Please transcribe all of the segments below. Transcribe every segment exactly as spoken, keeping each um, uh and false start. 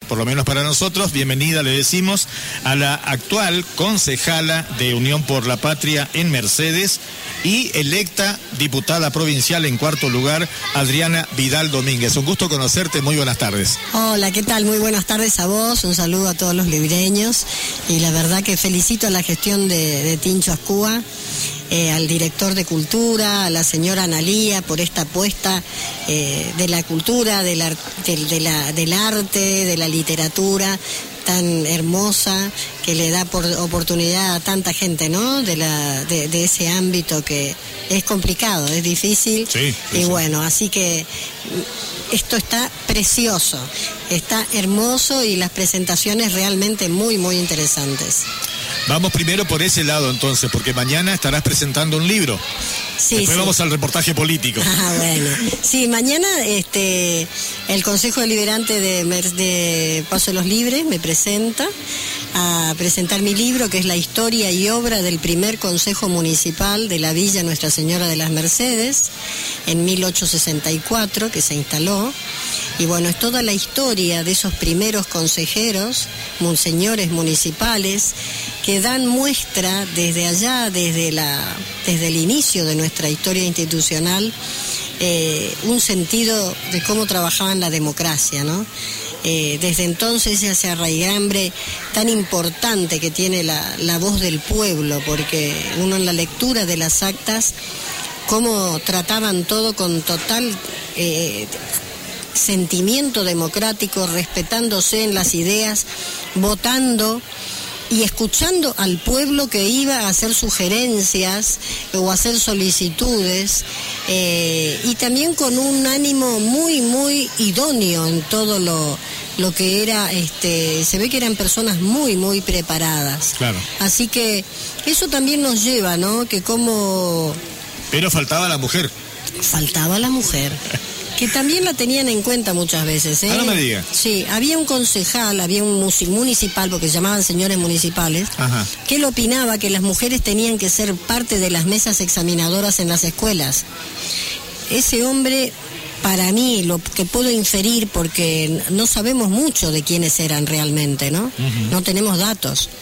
por lo menos para nosotros, bienvenida, le decimos, a la actual concejala de Unión por la Patria en Mercedes y electa diputada provincial en cuarto lugar, Adriana Vidal Domínguez. Un gusto conocerte, muy buenas tardes. Hola, ¿qué tal? Muy buenas tardes a vos, un saludo a todos los libreños y la verdad que felicito a la gestión de, de Tincho Ascúa, eh, al director de Cultura, a la señora Analía por esta apuesta eh, de la cultura, de la, de, de la, del arte, de la literatura tan hermosa que le da por oportunidad a tanta gente, ¿no? De la de, de ese ámbito que es complicado, es difícil. Sí, sí, y sí. Bueno, así que esto está precioso, está hermoso y las presentaciones realmente muy, muy interesantes. Vamos primero por ese lado entonces, porque mañana estarás presentando un libro. Sí, Después sí. vamos al reportaje político. Ah, bueno. Sí, mañana este el Consejo Deliberante de, de Paso de los Libres me presenta a presentar mi libro, que es la historia y obra del primer Consejo Municipal de la Villa Nuestra Señora de las Mercedes, en mil ochocientos sesenta y cuatro, que se instaló. Y bueno, es toda la historia de esos primeros consejeros, monseñores municipales, que dan muestra desde allá, desde la, desde el inicio de nuestra historia institucional, eh, un sentido de cómo trabajaban la democracia, ¿no? Eh, desde entonces ese arraigambre tan importante que tiene la, la voz del pueblo, porque uno en la lectura de las actas, cómo trataban todo con total eh, sentimiento democrático, respetándose en las ideas, votando y escuchando al pueblo que iba a hacer sugerencias o hacer solicitudes, eh, y también con un ánimo muy, muy idóneo en todo lo, lo que era, este, se ve que eran personas muy, muy preparadas. Claro. Así que eso también nos lleva, ¿no? Que como... Pero faltaba la mujer. Faltaba la mujer. Que también la tenían en cuenta muchas veces, ¿eh? Ah, no me diga. Sí, había un concejal, había un municipal, porque se llamaban señores municipales, Ajá. que él opinaba que las mujeres tenían que ser parte de las mesas examinadoras en las escuelas. Ese hombre, para mí, lo que puedo inferir, porque no sabemos mucho de quiénes eran realmente, ¿no? Uh-huh. No tenemos datos.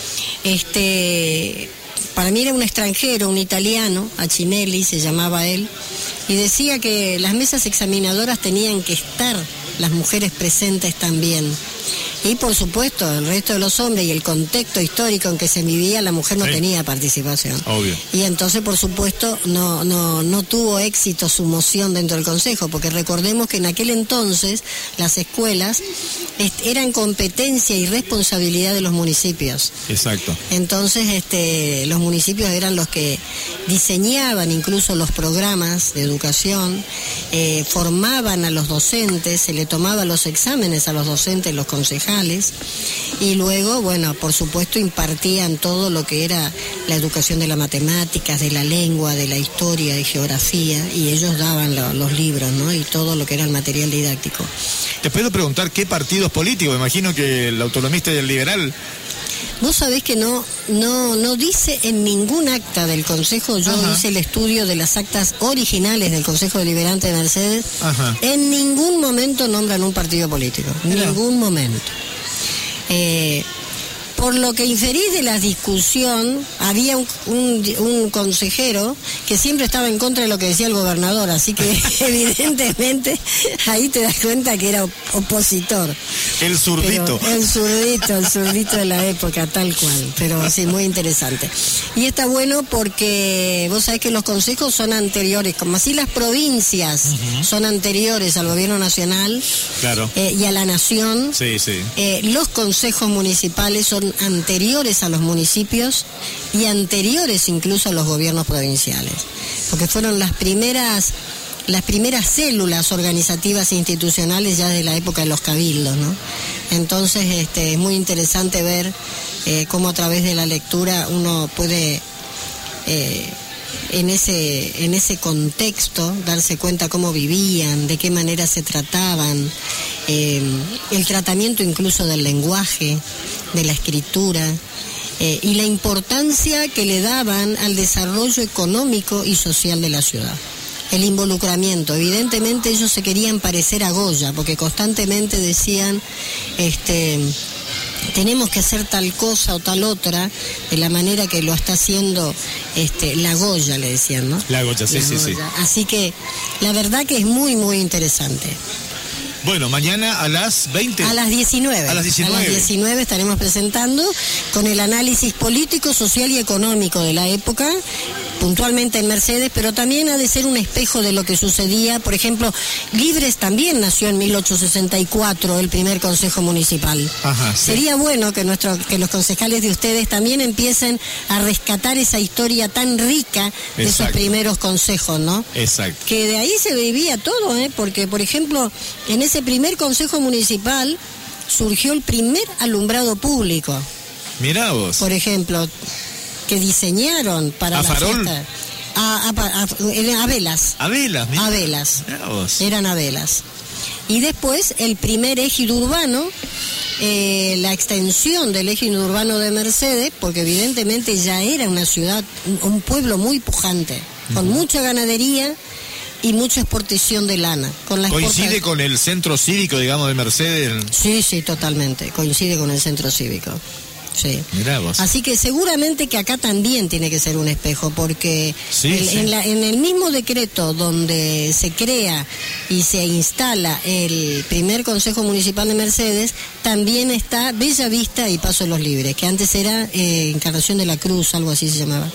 Este... Para mí era un extranjero, un italiano, Acinelli se llamaba él, y decía que las mesas examinadoras tenían que estar las mujeres presentes también. Y por supuesto, el resto de los hombres y el contexto histórico en que se vivía, la mujer no sí. tenía participación. Obvio. Y entonces, por supuesto, no, no, no tuvo éxito su moción dentro del Consejo, porque recordemos que en aquel entonces las escuelas eran competencia y responsabilidad de los municipios. Exacto. Entonces, este, los municipios eran los que diseñaban incluso los programas de educación, eh, formaban a los docentes, se le tomaban los exámenes a los docentes, los concejales, y luego, bueno, por supuesto impartían todo lo que era la educación de las matemáticas, de la lengua, de la historia y geografía, y ellos daban lo, los libros, ¿no? Y todo lo que era el material didáctico. Te puedo preguntar qué partidos políticos, me imagino que el autonomista y el liberal. Vos sabés que no, no, no dice en ningún acta del Consejo, yo Ajá. hice el estudio de las actas originales del Consejo Deliberante de Mercedes, Ajá. en ningún momento nombran un partido político, en ningún momento. Eh, por lo que inferís de la discusión, había un, un, un consejero que siempre estaba en contra de lo que decía el gobernador, así que evidentemente ahí te das cuenta que era opositor. El zurdito. Pero el zurdito, el zurdito de la época, tal cual, pero sí, muy interesante. Y está bueno porque vos sabés que los consejos son anteriores, como así las provincias uh-huh. son anteriores al gobierno nacional claro. eh, y a la nación. Sí, sí. Eh, los consejos municipales son anteriores a los municipios y anteriores incluso a los gobiernos provinciales, porque fueron las primeras las primeras células organizativas e institucionales ya de la época de los cabildos, ¿no? Entonces este, es muy interesante ver eh, cómo a través de la lectura uno puede eh, en ese en ese contexto darse cuenta cómo vivían, de qué manera se trataban, eh, el tratamiento incluso del lenguaje, de la escritura, eh, y la importancia que le daban al desarrollo económico y social de la ciudad. el involucramiento. Evidentemente ellos se querían parecer a Goya, porque constantemente decían, este, tenemos que hacer tal cosa o tal otra, de la manera que lo está haciendo este, la Goya, le decían, ¿no? La Goya, sí, la sí, Goya. sí. Así que la verdad que es muy, muy interesante. Bueno, mañana a las veinte. A las diecinueve. A las diecinueve. A las diecinueve estaremos presentando con el análisis político, social y económico de la época, puntualmente en Mercedes, pero también ha de ser un espejo de lo que sucedía. Por ejemplo, Libres también nació en mil ochocientos sesenta y cuatro, el primer consejo municipal. Ajá, sí. Sería bueno que, nuestro, que los concejales de ustedes también empiecen a rescatar esa historia tan rica de Exacto. esos primeros consejos, ¿no? Exacto. Que de ahí se vivía todo, ¿eh? Porque, por ejemplo, en ese primer consejo municipal surgió el primer alumbrado público. Mirá vos. Por ejemplo, que diseñaron para ¿A la farol? fiesta. A, a, a, a velas. A velas, mirá. A velas. Mirá vos. Eran a velas. Y después el primer ejido urbano, eh, la extensión del ejido urbano de Mercedes, porque evidentemente ya era una ciudad, un, un pueblo muy pujante, con uh-huh. mucha ganadería y mucha exportación de lana. Con la ¿Coincide con el centro cívico, digamos, de Mercedes? Sí, sí, totalmente. Coincide con el centro cívico. Sí. Mirá vos. Así que seguramente que acá también tiene que ser un espejo, porque sí, el, sí. En, la, en el mismo decreto donde se crea y se instala el primer Consejo Municipal de Mercedes, también está Bella Vista y Paso de los Libres, que antes era eh, Encarnación de la Cruz, algo así se llamaba.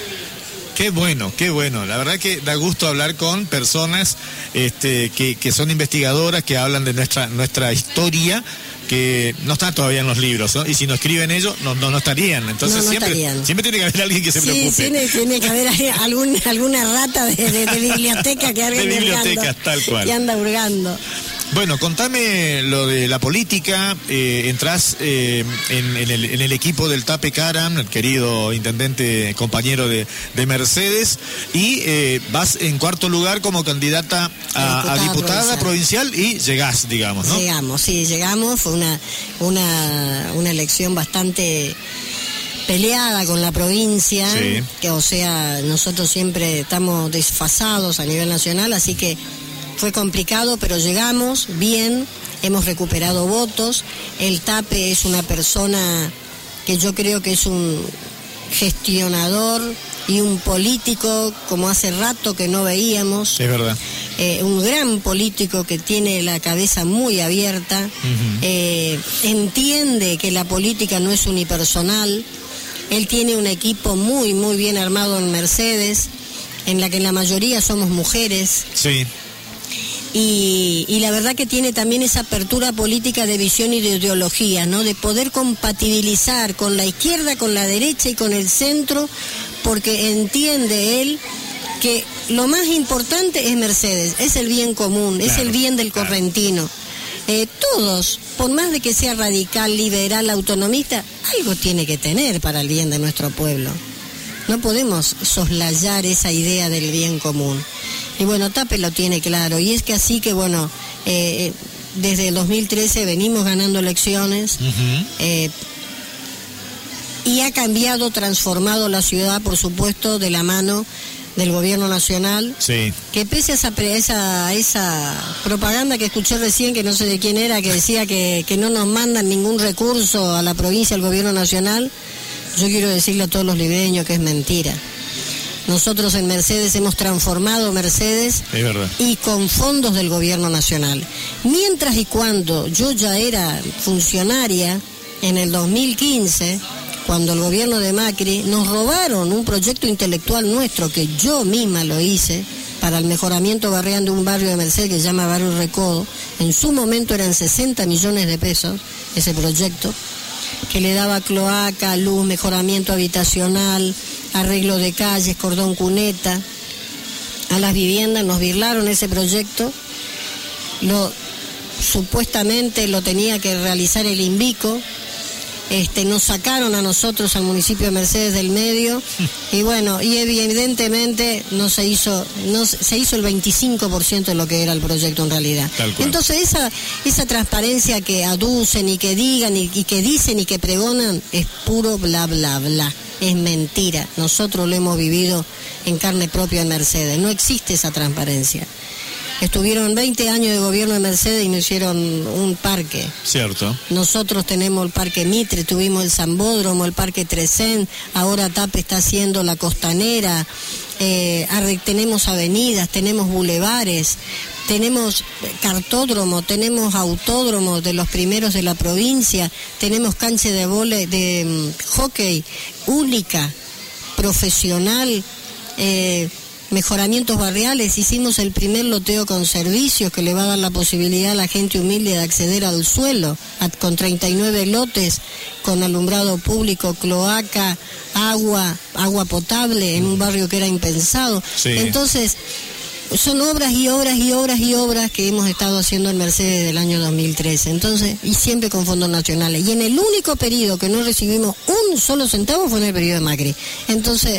Qué bueno, qué bueno. La verdad que da gusto hablar con personas este, que, que son investigadoras, que hablan de nuestra, nuestra historia, que no está todavía en los libros, ¿no? Y si no escriben ellos, no, no, no estarían. Entonces no, no siempre, estarían. siempre tiene que haber alguien que se sí, preocupe. Tiene, tiene que haber algún, alguna rata de, de, de biblioteca que anda de bibliotecas, hurgando, tal cual. que anda hurgando. Bueno, contame lo de la política. Eh, entrás eh, en, en, el, en el equipo del Tape Karam, el querido intendente compañero de, de Mercedes, y eh, vas en cuarto lugar como candidata a, diputada, a diputada provincial. provincial y llegás, digamos, ¿no? Llegamos, sí, llegamos. Fue una, una, una elección bastante peleada con la provincia, sí. que o sea, nosotros siempre estamos desfasados a nivel nacional, así que fue complicado, pero llegamos bien, hemos recuperado votos. El Tape es una persona que yo creo que es un gestionador y un político como hace rato que no veíamos. Es verdad. Eh, un gran político que tiene la cabeza muy abierta, uh-huh. eh, entiende que la política no es unipersonal. Él tiene un equipo muy, muy bien armado en Mercedes, en la que la mayoría somos mujeres. Sí. Y, y la verdad que tiene también esa apertura política de visión y de ideología, ¿no? De poder compatibilizar con la izquierda, con la derecha y con el centro, porque entiende él que lo más importante es Mercedes, es el bien común, claro, es el bien del claro. correntino. Eh, todos, por más de que sea radical, liberal, autonomista, algo tiene que tener para el bien de nuestro pueblo. No podemos soslayar esa idea del bien común. Y bueno, Tape lo tiene claro, y es que así que bueno, eh, desde el dos mil trece venimos ganando elecciones, uh-huh. eh, y ha cambiado, transformado la ciudad, por supuesto, de la mano del gobierno nacional, sí. que pese a esa, esa, esa propaganda que escuché recién, que no sé de quién era, que decía que, que no nos mandan ningún recurso a la provincia, al gobierno nacional, yo quiero decirle a todos los libeños que es mentira. Nosotros en Mercedes hemos transformado Mercedes, es verdad, y con fondos del gobierno nacional. Mientras y cuando yo ya era funcionaria, en el dos mil quince, cuando el gobierno de Macri, nos robaron un proyecto intelectual nuestro, que yo misma lo hice, para el mejoramiento barrial de un barrio de Mercedes que se llama Barrio Recodo. En su momento eran sesenta millones de pesos ese proyecto, que le daba cloaca, luz, mejoramiento habitacional, arreglo de calles, cordón cuneta a las viviendas. Nos birlaron ese proyecto, lo supuestamente lo tenía que realizar el INVICO, este, nos sacaron a nosotros, al municipio de Mercedes, del medio, y bueno, y evidentemente no se hizo, no se hizo el veinticinco por ciento de lo que era el proyecto en realidad. Entonces esa, esa transparencia que aducen y que digan y, y que dicen y que pregonan es puro bla bla bla. Es mentira. Nosotros lo hemos vivido en carne propia en Mercedes. No existe esa transparencia. Estuvieron veinte años de gobierno de Mercedes y no hicieron un parque. Cierto. Nosotros tenemos el Parque Mitre, tuvimos el Zambódromo, el Parque Trescén, ahora TAP está haciendo la Costanera, eh, tenemos avenidas, tenemos bulevares, tenemos cartódromo, tenemos autódromos de los primeros de la provincia, tenemos cancha de vole, de um, hockey única, profesional, eh, mejoramientos barriales, hicimos el primer loteo con servicios que le va a dar la posibilidad a la gente humilde de acceder al suelo, a, con treinta y nueve lotes, con alumbrado público, cloaca, agua, agua potable, en un barrio que era impensado. Sí. Entonces, son obras y obras y obras y obras que hemos estado haciendo en Mercedes desde el año dos mil trece, entonces, y siempre con fondos nacionales. Y en el único periodo que no recibimos un solo centavo fue en el periodo de Macri. Entonces,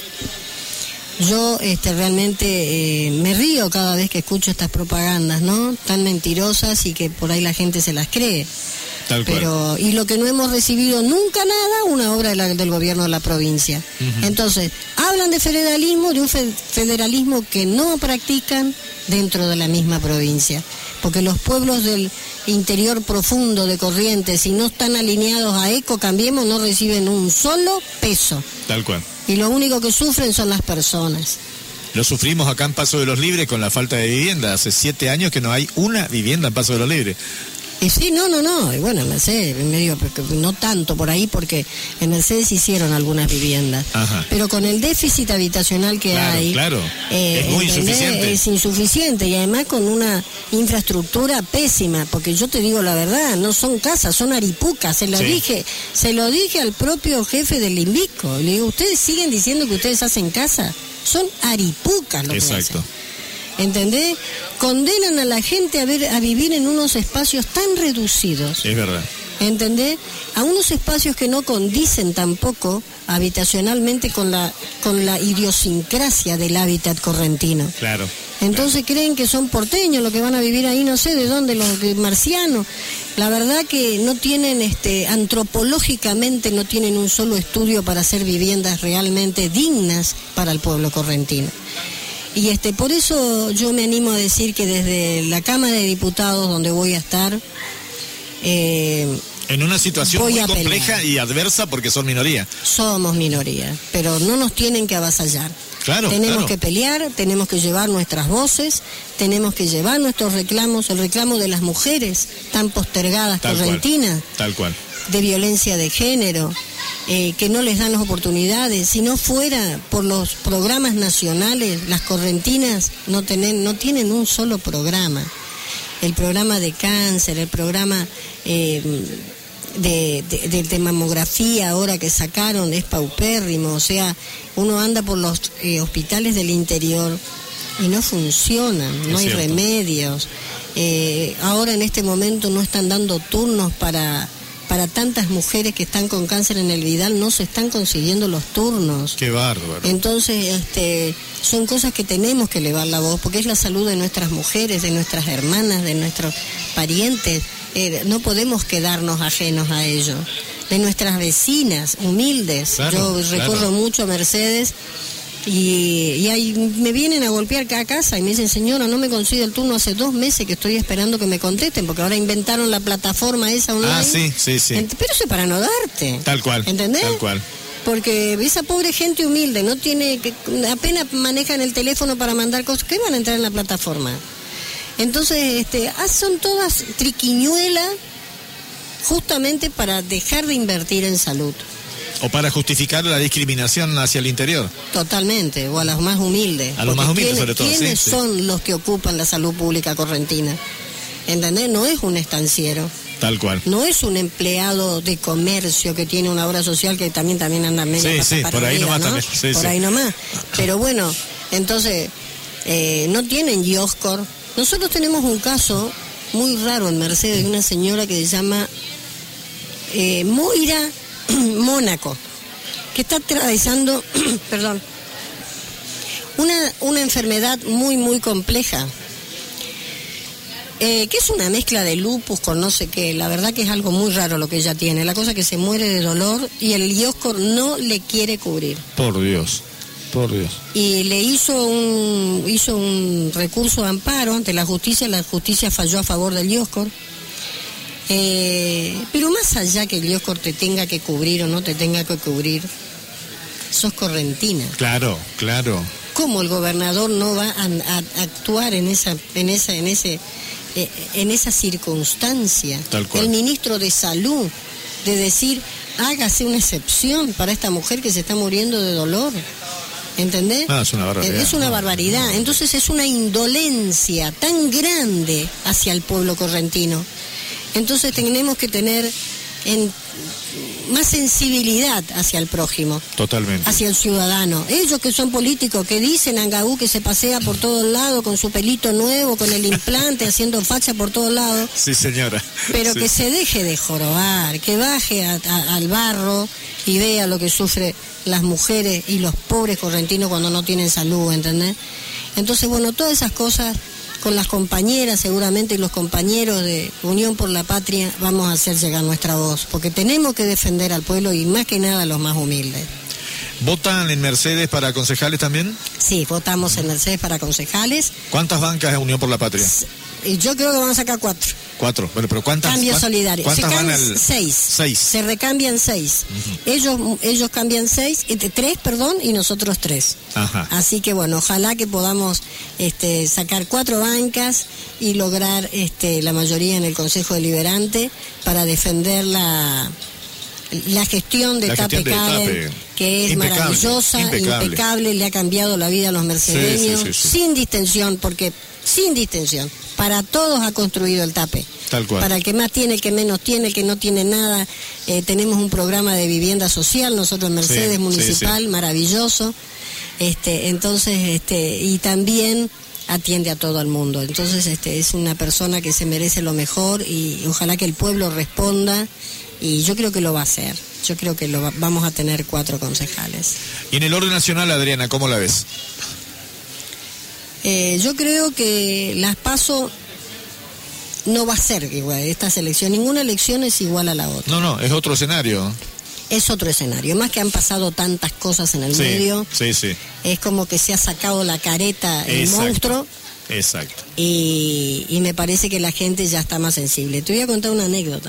yo este, realmente eh, me río cada vez que escucho estas propagandas, ¿no? Tan mentirosas y que por ahí la gente se las cree. Tal cual. Pero, y lo que no hemos recibido nunca nada, una obra de la, del gobierno de la provincia. Uh-huh. Entonces, hablan de federalismo, de un fe, federalismo que no practican dentro de la misma provincia. Porque los pueblos del interior profundo de Corrientes, si no están alineados a Eco Cambiemos, no reciben un solo peso. Tal cual. Y lo único que sufren son las personas. Lo sufrimos acá en Paso de los Libres con la falta de vivienda. Hace siete años que no hay una vivienda en Paso de los Libres. Y sí, no, no, no, y bueno, en Mercedes, medio, no tanto por ahí, porque en Mercedes hicieron algunas viviendas. Ajá. Pero con el déficit habitacional que claro, hay, claro. Eh, es muy insuficiente. Es insuficiente y además con una infraestructura pésima, porque yo te digo la verdad, no son casas, son aripucas, se lo sí. dije, se lo dije al propio jefe del INVICO, le digo, ustedes siguen diciendo que ustedes hacen casa, son aripucas lo Exacto. que hacen. ¿Entendés? Condenan a la gente a, ver, a vivir en unos espacios tan reducidos. Es verdad. ¿Entendés? A unos espacios que no condicen tampoco habitacionalmente con la con la idiosincrasia del hábitat correntino. Claro. Entonces claro. creen que son porteños los que van a vivir ahí, no sé de dónde, los marcianos. La verdad que no tienen, este, antropológicamente no tienen un solo estudio para hacer viviendas realmente dignas para el pueblo correntino. Y este, por eso yo me animo a decir que desde la Cámara de Diputados, donde voy a estar, eh, en una situación muy compleja y adversa porque son minoría. Somos minoría, pero no nos tienen que avasallar. Claro, tenemos claro. que pelear, tenemos que llevar nuestras voces, tenemos que llevar nuestros reclamos, el reclamo de las mujeres tan postergadas tal correntinas, cual, tal cual. de violencia de género. Eh, que no les dan las oportunidades. Si no fuera por los programas nacionales, las correntinas no tienen, no tienen un solo programa. El programa de cáncer, el programa eh, de, de, de, de mamografía ahora que sacaron es paupérrimo. O sea, uno anda por los eh, hospitales del interior y no funcionan, no hay remedios. Eh, ahora en este momento no están dando turnos para... Para tantas mujeres que están con cáncer en el Vidal no se están consiguiendo los turnos. Qué bárbaro. Entonces, este, son cosas que tenemos que elevar la voz, porque es la salud de nuestras mujeres, de nuestras hermanas, de nuestros parientes. Eh, no podemos quedarnos ajenos a ello. De nuestras vecinas humildes. Claro, Yo recorro claro. mucho a Mercedes. Y, y ahí me vienen a golpear cada casa y me dicen, señora, no me consigue el turno hace dos meses que estoy esperando que me contesten, porque ahora inventaron la plataforma esa online. Ah, sí, sí, sí. Pero eso es para no darte. Tal cual. ¿Entendés? Tal cual. Porque esa pobre gente humilde no tiene, que apenas manejan el teléfono para mandar cosas, ¿qué van a entrar en la plataforma? Entonces, este, ah, son todas triquiñuelas justamente para dejar de invertir en salud. O para justificar la discriminación hacia el interior. Totalmente, o a los más humildes. A los más humildes, sobre todo. ¿Quiénes sí, son sí. los que ocupan la salud pública correntina? ¿Entendés? No es un estanciero. Tal cual. No es un empleado de comercio que tiene una obra social que también también anda medio sí, sí, por ahí nomás, ¿no? También. Sí, por sí. ahí nomás. Pero bueno, entonces, eh, no tienen Yoscor. Nosotros tenemos un caso muy raro en Mercedes de una señora que se llama eh, Moira Mónaco, que está atravesando, perdón, una, una enfermedad muy, muy compleja, eh, que es una mezcla de lupus con no sé qué. La verdad que es algo muy raro lo que ella tiene. La cosa que se muere de dolor y el Dioscor no le quiere cubrir. Por Dios, por Dios. Y le hizo un, hizo un recurso de amparo ante la justicia, la justicia falló a favor del Dioscor. Eh, pero más allá que el Dioscor te tenga que cubrir o no te tenga que cubrir, sos correntina. Claro, claro. ¿Cómo el gobernador no va a, a, a actuar en esa, en esa, en ese, eh, en esa circunstancia? Tal cual. El ministro de Salud, de decir, hágase una excepción para esta mujer que se está muriendo de dolor. ¿Entendés? No, es una barbaridad. Es una barbaridad. Entonces es una indolencia tan grande hacia el pueblo correntino. Entonces tenemos que tener en, más sensibilidad hacia el prójimo. Totalmente. Hacia el ciudadano. Ellos que son políticos, que dicen Angaú que se pasea por todos lados con su pelito nuevo, con el implante, haciendo facha por todos lados. Sí, señora. Pero sí. Que se deje de jorobar, que baje a, a, al barro y vea lo que sufren las mujeres y los pobres correntinos cuando no tienen salud, ¿entendés? Entonces, bueno, todas esas cosas, con las compañeras seguramente y los compañeros de Unión por la Patria, vamos a hacer llegar nuestra voz, porque tenemos que defender al pueblo y más que nada a los más humildes. ¿Votan en Mercedes para concejales también? Sí, votamos en Mercedes para concejales. ¿Cuántas bancas es Unión por la Patria? Y yo creo que van a sacar cuatro. Cuatro. Bueno, pero ¿cuántas? Cambio ¿cuántas, solidario. ¿Cuántas Se van cambian al...? Seis. Seis. Se recambian seis. Uh-huh. Ellos, ellos cambian seis, este, tres, perdón, y nosotros tres. Ajá. Así que bueno, ojalá que podamos este, sacar cuatro bancas y lograr este, la mayoría en el Consejo Deliberante para defender la... la gestión de la Tape Karen, que es impecable, maravillosa, impecable. impecable, le ha cambiado la vida a los mercedeños, sí, sí, sí, sí. sin distensión, porque sin distensión, para todos ha construido el Tape. Tal cual. Para el que más tiene, el que menos tiene, el que no tiene nada, eh, tenemos un programa de vivienda social, nosotros en Mercedes sí, Municipal, sí, sí. maravilloso, este, entonces, este, y también atiende a todo el mundo. Entonces, este, es una persona que se merece lo mejor y ojalá que el pueblo responda. Y yo creo que lo va a hacer. Yo creo que lo va, vamos a tener cuatro concejales. Y en el orden nacional, Adriana, ¿cómo la ves? Eh, yo creo que las PASO no va a ser igual esta elección. Ninguna elección es igual a la otra. No, no, es otro escenario. Es otro escenario. Más que han pasado tantas cosas en el sí, medio. Sí, sí. Es como que se ha sacado la careta el Exacto. monstruo. Exacto. Y, y me parece que la gente ya está más sensible. Te voy a contar una anécdota.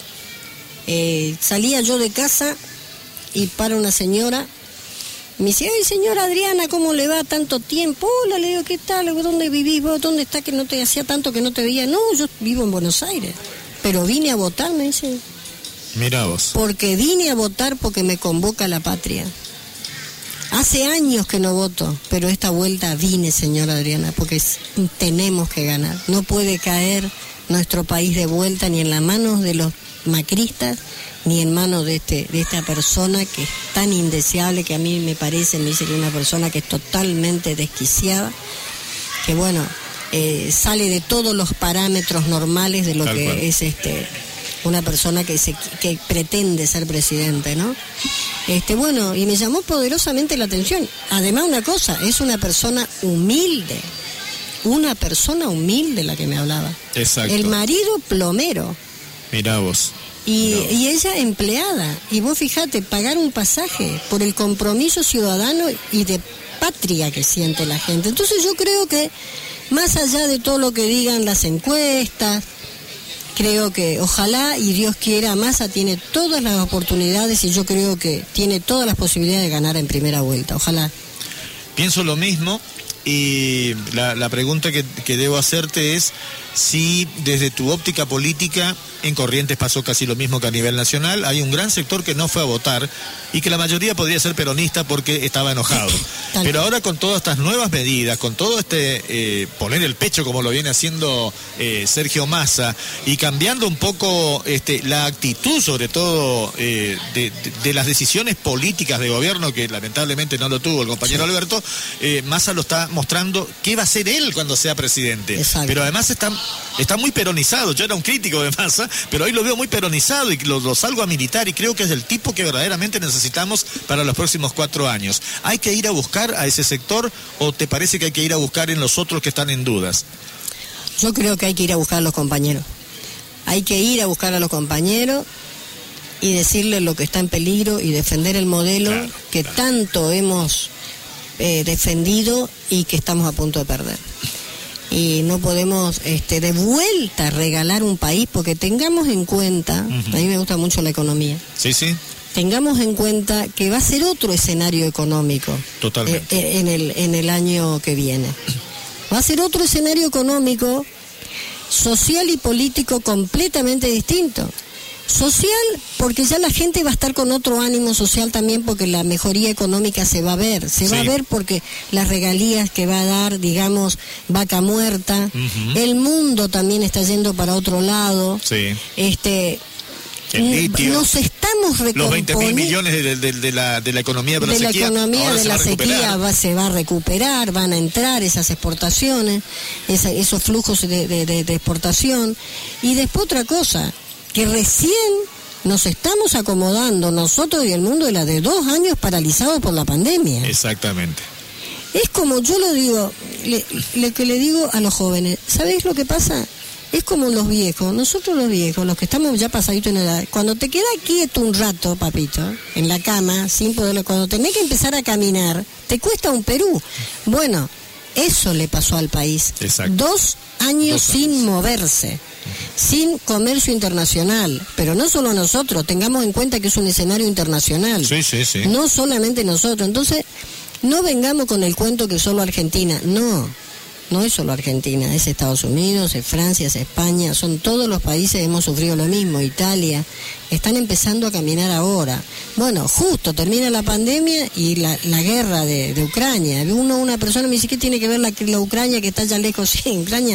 Eh, salía yo de casa y para una señora me dice, ay señora Adriana, ¿cómo le va? Tanto tiempo. Hola, le digo, ¿qué tal? ¿Dónde vivís vos? ¿Dónde está que no te hacía tanto que no te veía? No, yo vivo en Buenos Aires, pero vine a votar, me dice. Mirá vos. Porque vine a votar porque me convoca la patria. Hace años que no voto, pero esta vuelta vine, señora Adriana, porque tenemos que ganar. No puede caer nuestro país de vuelta ni en las manos de los macristas, ni en manos de este de esta persona que es tan indeseable, que a mí me parece, me dice que es una persona que es totalmente desquiciada, que bueno, eh, sale de todos los parámetros normales de lo Tal que cual. es este una persona que se que pretende ser presidente, ¿no? Este bueno, y me llamó poderosamente la atención. Además, una cosa, es una persona humilde. Una persona humilde la que me hablaba. Exacto. El marido plomero. Mirá vos. Y, Mirá vos. y ella empleada. Y vos fijate, pagar un pasaje por el compromiso ciudadano y de patria que siente la gente. Entonces yo creo que, más allá de todo lo que digan las encuestas, creo que ojalá y Dios quiera, Massa tiene todas las oportunidades y yo creo que tiene todas las posibilidades de ganar en primera vuelta. Ojalá. Pienso lo mismo. Y la, la pregunta que, que debo hacerte es si desde tu óptica política, en Corrientes pasó casi lo mismo que a nivel nacional, hay un gran sector que no fue a votar y que la mayoría podría ser peronista porque estaba enojado. Pero ahora con todas estas nuevas medidas, con todo este eh, poner el pecho como lo viene haciendo eh, Sergio Massa y cambiando un poco este, la actitud sobre todo eh, de, de, de las decisiones políticas de gobierno, que lamentablemente no lo tuvo el compañero sí. Alberto, eh, Massa lo está mostrando qué va a hacer él cuando sea presidente. Exacto. Pero además están Está muy peronizado. Yo era un crítico de Massa, pero hoy lo veo muy peronizado y lo, lo salgo a militar y creo que es el tipo que verdaderamente necesitamos para los próximos cuatro años. ¿Hay que ir a buscar a ese sector o te parece que hay que ir a buscar en los otros que están en dudas? Yo creo que hay que ir a buscar a los compañeros. Hay que ir a buscar a los compañeros y decirles lo que está en peligro y defender el modelo claro, que claro. tanto hemos eh, defendido y que estamos a punto de perder. Y no podemos este, de vuelta regalar un país, porque tengamos en cuenta, uh-huh. a mí me gusta mucho la economía. Sí, sí. Tengamos en cuenta que va a ser otro escenario económico. Totalmente. Eh, en el, en el año que viene. Va a ser otro escenario económico, social y político completamente distinto. Social, porque ya la gente va a estar con otro ánimo social también, porque la mejoría económica se va a ver, se sí. va a ver porque las regalías que va a dar, digamos, Vaca Muerta, uh-huh. el mundo también está yendo para otro lado, sí. este, el litio, nos estamos recomponiendo, los veinte mil millones de, de, de, la, de la economía de la de sequía, la economía de la sequía va, se va a recuperar, van a entrar esas exportaciones, esa, esos flujos de, de, de, de exportación, y después otra cosa, que recién nos estamos acomodando nosotros y el mundo de la de dos años paralizados por la pandemia. Exactamente. Es como yo lo digo, le, le, que le digo a los jóvenes, ¿sabéis lo que pasa? Es como los viejos, nosotros los viejos, los que estamos ya pasaditos en edad, cuando te quedas quieto un rato, papito, en la cama, sin poder, cuando tenés que empezar a caminar, te cuesta un Perú. Bueno, eso le pasó al país. Exacto. Dos años, Dos años sin moverse. Sin comercio internacional, pero no solo nosotros, tengamos en cuenta que es un escenario internacional, sí, sí, sí. no solamente nosotros, entonces no vengamos con el cuento que solo Argentina, no, no es solo Argentina, es Estados Unidos, es Francia, es España, son todos los países, hemos sufrido lo mismo, Italia, están empezando a caminar ahora. Bueno, justo termina la pandemia y la, la guerra de, de Ucrania, uno, una persona me dice, ¿qué tiene que ver la, la Ucrania que está allá lejos? Sí, Ucrania...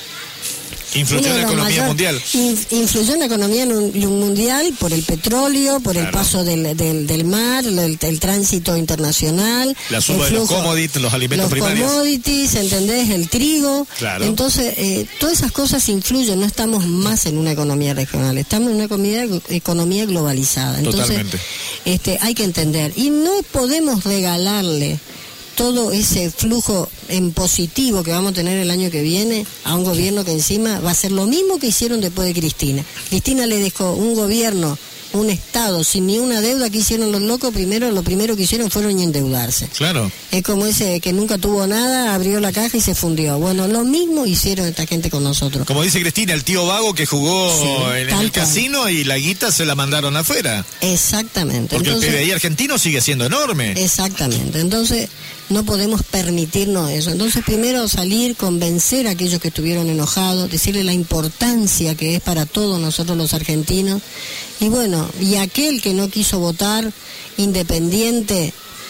Influyó en la economía mayor, mundial. Influyó en la economía mundial por el petróleo, por claro. el paso del, del, del mar, el, el tránsito internacional. La suba de los commodities, los alimentos los primarios. Los commodities, ¿entendés? El trigo. Claro. Entonces, eh, todas esas cosas influyen. No estamos más en una economía regional, estamos en una economía, economía globalizada. Entonces, Totalmente. Este, hay que entender. Y no podemos regalarle todo ese flujo en positivo que vamos a tener el año que viene a un gobierno que encima va a ser lo mismo que hicieron después de Cristina. Cristina le dejó un gobierno, un Estado sin ni una deuda. Que hicieron los locos, primero lo primero que hicieron fueron endeudarse. Claro. Es como ese que nunca tuvo nada, abrió la caja y se fundió. Bueno, lo mismo hicieron esta gente con nosotros. Como dice Cristina, el tío vago que jugó sí, en, en el casino y la guita se la mandaron afuera. Exactamente. Porque entonces, el P B I argentino sigue siendo enorme. Exactamente. Entonces, no podemos permitirnos eso. Entonces, primero salir, convencer a aquellos que estuvieron enojados, decirle la importancia que es para todos nosotros los argentinos. Y bueno, y aquel que no quiso votar, independiente,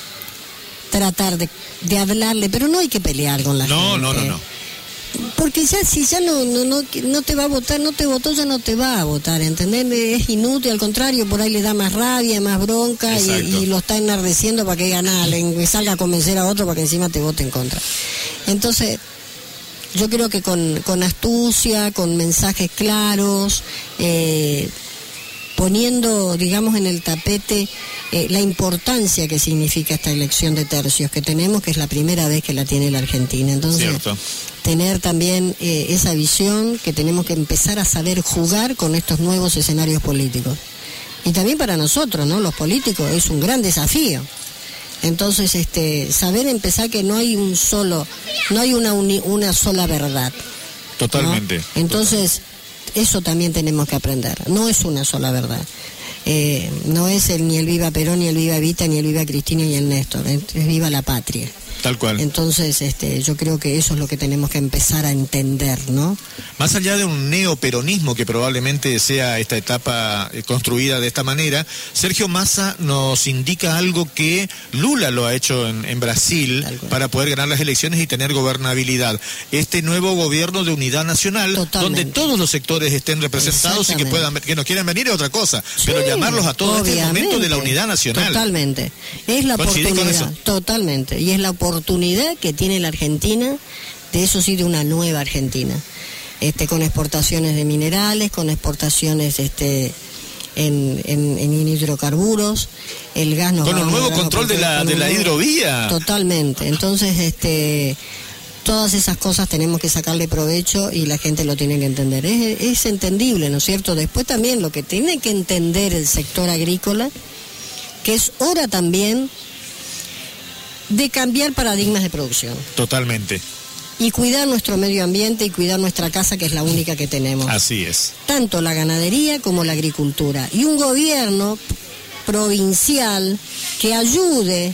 tratar de, de hablarle, pero no hay que pelear con la no, gente. No, no, no. Porque ya si ya no, no, no, no te va a votar, no te votó, ya no te va a votar, ¿entendés? Es inútil, al contrario, por ahí le da más rabia, más bronca y, y lo está enardeciendo para que gane, le salga a convencer a otro para que encima te vote en contra. Entonces, yo creo que con, con astucia, con mensajes claros, eh, poniendo, digamos, en el tapete eh, la importancia que significa esta elección de tercios que tenemos, que es la primera vez que la tiene la Argentina. Entonces, Cierto. tener también eh, esa visión que tenemos que empezar a saber jugar con estos nuevos escenarios políticos. Y también para nosotros, ¿no? Los políticos es un gran desafío. Entonces, este, saber empezar que no hay un solo, no hay una uni, una sola verdad. Totalmente. ¿No? Entonces, Totalmente. Eso también tenemos que aprender. No es una sola verdad. Eh, no es el, ni el viva Perón, ni el viva Evita, ni el viva Cristina, ni el Néstor. Es, es viva la patria. Tal cual. Entonces, este, yo creo que eso es lo que tenemos que empezar a entender, ¿no? Más allá de un neoperonismo que probablemente sea esta etapa eh, construida de esta manera, Sergio Massa nos indica algo que Lula lo ha hecho en, en Brasil para poder ganar las elecciones y tener gobernabilidad. Este nuevo gobierno de unidad nacional, Totalmente. donde todos los sectores estén representados y que puedan que nos quieran venir es otra cosa, sí, pero llamarlos a todos en este momento de la unidad nacional. Totalmente. Es la oportunidad. Totalmente. Y es la oportunidad que tiene la Argentina, de eso sí, de una nueva Argentina. este, con exportaciones de minerales, con exportaciones este, en, en, en hidrocarburos, el gas nos con va un nuevo control de la, de la hidrovía. Totalmente, entonces este... todas esas cosas tenemos que sacarle provecho y la gente lo tiene que entender. Es, es entendible, ¿no es cierto? Después también lo que tiene que entender el sector agrícola, que es hora también de cambiar paradigmas de producción. Totalmente. Y cuidar nuestro medio ambiente y cuidar nuestra casa, que es la única que tenemos. Así es. Tanto la ganadería como la agricultura. Y un gobierno provincial que ayude,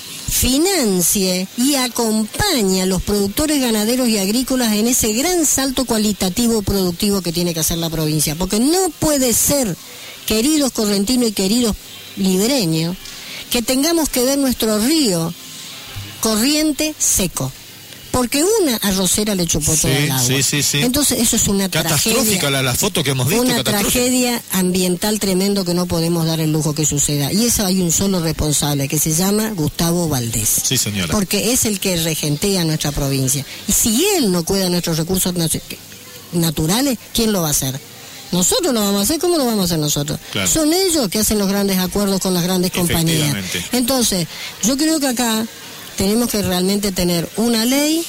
financie y acompañe a los productores ganaderos y agrícolas en ese gran salto cualitativo productivo que tiene que hacer la provincia, porque no puede ser, queridos correntinos y queridos libreños, que tengamos que ver nuestro río corriente seco, porque una arrocera le chupó sí, todo el agua. Sí, sí, sí. Entonces eso es una catastrófica tragedia, la, la foto que hemos visto. Una tragedia ambiental tremendo que no podemos dar el lujo que suceda. Y eso hay un solo responsable, que se llama Gustavo Valdés. Sí, señora. Porque es el que regentea nuestra provincia. Y si él no cuida nuestros recursos naturales, ¿quién lo va a hacer? Nosotros lo vamos a hacer, ¿cómo lo vamos a hacer nosotros? Claro. Son ellos que hacen los grandes acuerdos con las grandes compañías. Entonces, yo creo que acá tenemos que realmente tener una ley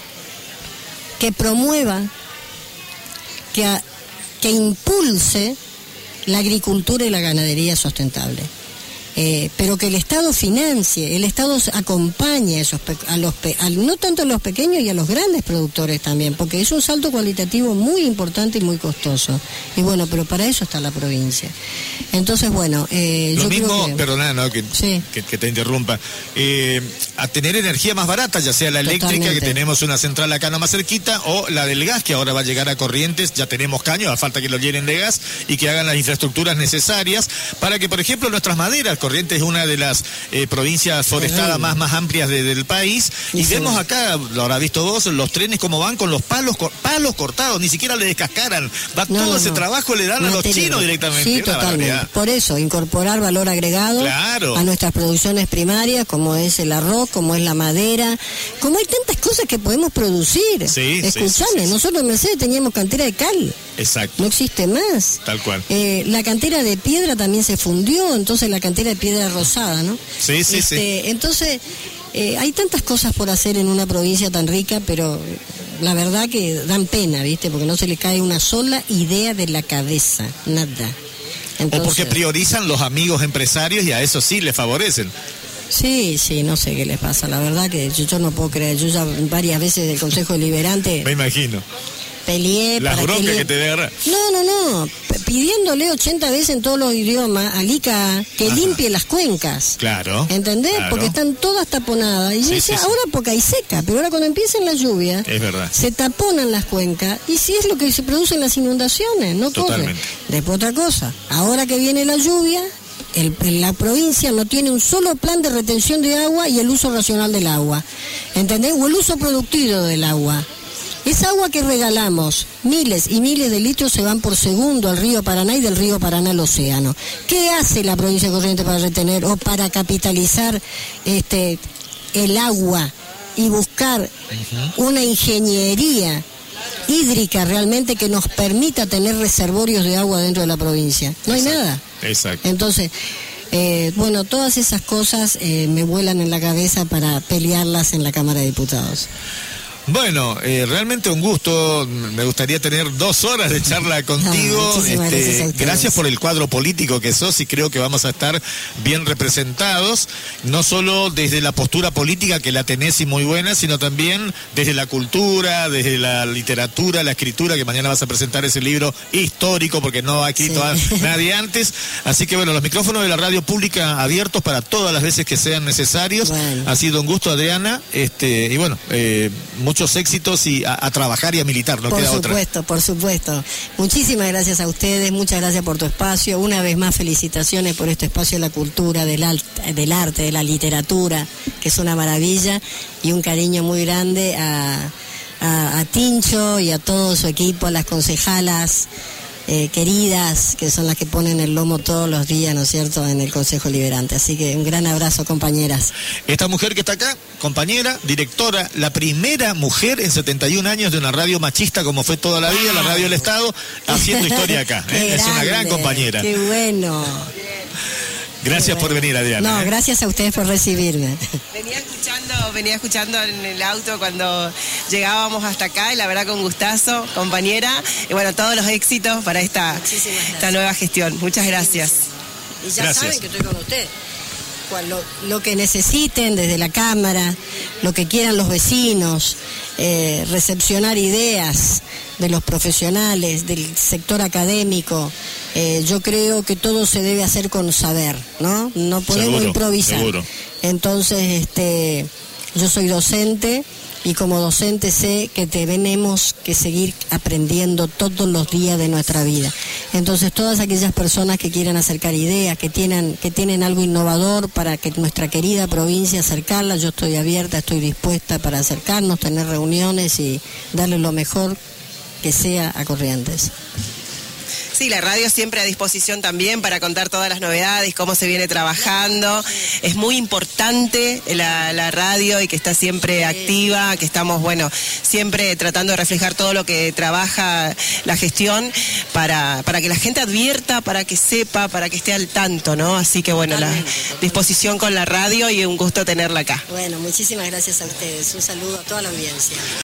que promueva, que, a, que impulse la agricultura y la ganadería sustentable. Eh, pero que el Estado financie, el Estado acompañe a esos a los a, no tanto a los pequeños y a los grandes productores también, porque es un salto cualitativo muy importante y muy costoso. Y bueno, pero para eso está la provincia. Entonces, bueno, eh, lo yo mismo, creo que... perdona, no, que, sí. que, que te interrumpa, eh, a tener energía más barata, ya sea la eléctrica, Totalmente. Que tenemos una central acá nomás cerquita, o la del gas, que ahora va a llegar a Corrientes, ya tenemos caños, a falta que lo llenen de gas y que hagan las infraestructuras necesarias para que, por ejemplo, nuestras maderas, Corrientes es una de las eh, provincias forestadas más, más amplias de, del país, y sí, vemos acá, lo habrá visto vos, los trenes como van con los palos palos cortados, ni siquiera le descascaran, va no, todo no, ese no. trabajo le dan Material. a los chinos directamente. Sí, totalmente. Por eso, incorporar valor agregado claro. a nuestras producciones primarias, como es el arroz, como es la madera, como hay tantas cosas que podemos producir. Sí, Escuchame, sí, sí, sí. nosotros en Mercedes teníamos cantera de cal. Exacto. No existe más. Tal cual. Eh, la cantera de piedra también se fundió, entonces la cantera de piedra rosada, ¿no? Sí, sí, este, sí. Entonces, eh, hay tantas cosas por hacer en una provincia tan rica, pero la verdad que dan pena, ¿viste? Porque no se le cae una sola idea de la cabeza, nada. Entonces, o porque priorizan los amigos empresarios y a eso sí les favorecen. Sí, sí, no sé qué les pasa, la verdad que yo, yo no puedo creer, yo ya varias veces del Consejo Deliberante... Me imagino. Peleé Las para broncas que, le... que te agarra. No, no, no. P pidiéndole ochenta veces en todos los idiomas al I C A que Ajá. limpie las cuencas. Claro. ¿Entendés? Claro. Porque están todas taponadas. Y sí, yo decía, sí, sí. ahora porque hay seca, pero ahora cuando empiecen las lluvias, es verdad. se taponan las cuencas y si es lo que se producen las inundaciones, no corre. Después otra cosa, ahora que viene la lluvia, el, la provincia no tiene un solo plan de retención de agua y el uso racional del agua. ¿Entendés? O el uso productivo del agua. Esa agua que regalamos, miles y miles de litros se van por segundo al río Paraná y del río Paraná al océano. ¿Qué hace la provincia de Corrientes para retener o para capitalizar este el agua y buscar uh-huh. una ingeniería hídrica realmente que nos permita tener reservorios de agua dentro de la provincia? No hay Exacto. nada. Exacto. Entonces, eh, bueno, todas esas cosas eh, me vuelan en la cabeza para pelearlas en la Cámara de Diputados. Bueno, eh, realmente un gusto, me gustaría tener dos horas de charla contigo. No, este, gracias, gracias por el cuadro político que sos y creo que vamos a estar bien representados, no solo desde la postura política que la tenés y muy buena, sino también desde la cultura, desde la literatura, la escritura, que mañana vas a presentar ese libro histórico porque no ha escrito sí. nadie antes. Así que bueno, los micrófonos de la radio pública abiertos para todas las veces que sean necesarios. Bueno. Ha sido un gusto, Adriana, este, y bueno, eh, muchos éxitos y a, a trabajar y a militar, no por queda otra. Por supuesto, por supuesto. Muchísimas gracias a ustedes, muchas gracias por tu espacio. Una vez más, felicitaciones por este espacio de la cultura, del, alt, del arte, de la literatura, que es una maravilla, y un cariño muy grande a, a, a Tincho y a todo su equipo, a las concejalas, eh, queridas, que son las que ponen el lomo todos los días, ¿no es cierto?, en el Consejo Liberante. Así que un gran abrazo, compañeras. Esta mujer que está acá, compañera, directora, la primera mujer en setenta y un años de una radio machista como fue toda la vida, la Radio del Estado, haciendo historia acá. ¿eh? Es una gran compañera. Qué bueno. Gracias bueno. por venir, Adriana. No, ¿eh? gracias a ustedes por recibirme. Venía escuchando, venía escuchando en el auto cuando llegábamos hasta acá y la verdad con gustazo, compañera. Y bueno, todos los éxitos para esta, esta nueva gestión. Muchas gracias. Y ya Gracias. saben que estoy con usted. Lo, lo que necesiten desde la Cámara, lo que quieran los vecinos, eh, recepcionar ideas de los profesionales, del sector académico. Eh, yo creo que todo se debe hacer con saber, ¿no? No podemos Seguro, improvisar. seguro. Entonces, este, yo soy docente y como docente sé que tenemos que seguir aprendiendo todos los días de nuestra vida. Entonces, todas aquellas personas que quieran acercar ideas, que tienen, que tienen algo innovador para que nuestra querida provincia acercarla, yo estoy abierta, estoy dispuesta para acercarnos, tener reuniones y darle lo mejor que sea a Corrientes. Sí, la radio siempre a disposición también para contar todas las novedades, cómo se viene trabajando. Es muy importante la, la radio y que está siempre activa, que estamos, bueno, siempre tratando de reflejar todo lo que trabaja la gestión para, para que la gente advierta, para que sepa, para que esté al tanto, ¿no? Así que, bueno, la disposición con la radio y un gusto tenerla acá. Bueno, muchísimas gracias a ustedes. Un saludo a toda la audiencia.